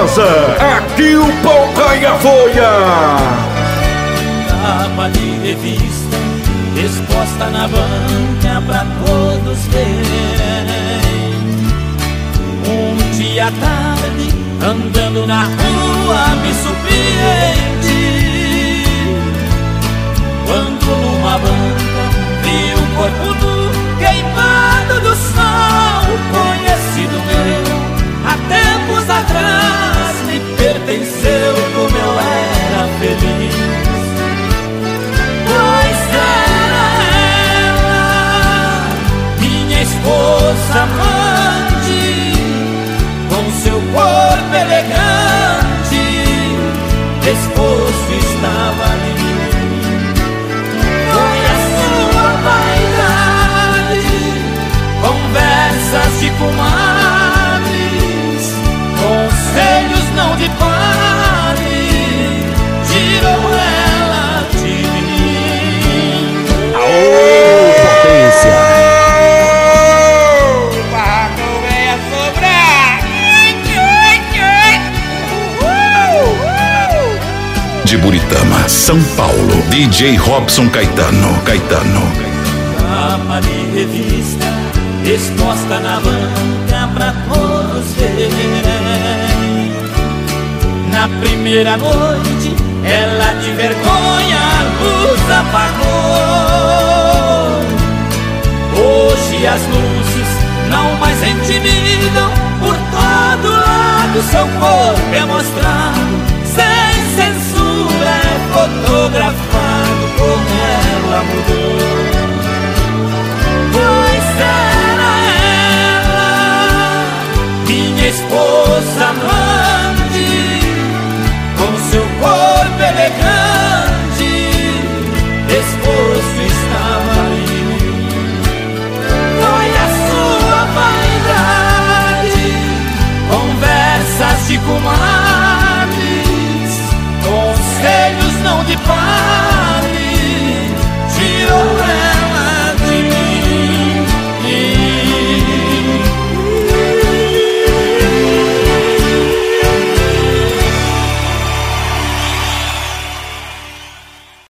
Rosa, aqui o pau cai a folha. Capa de revista exposta na banca pra todos verem. Um dia à tarde, andando na rua, me surpreendi quando numa banca vi um corpo nu queimado do sol. Conhecido meu, há tempos atrás me pertenceu, como eu era feliz. Pois era ela, minha esposa amante, com seu corpo elegante, exposto estava ali. Foi a sua vaidade, conversas de comadres, conselhos não de padre, tirou ela de mim. Aô, potência! De Buritama, São Paulo, DJ Robson Caetano. Capa de revista exposta na banca pra todos verem. Na primeira noite, ela de vergonha a luz apagou. Hoje as luzes não mais intimidam, por todo lado seu corpo é mostrado.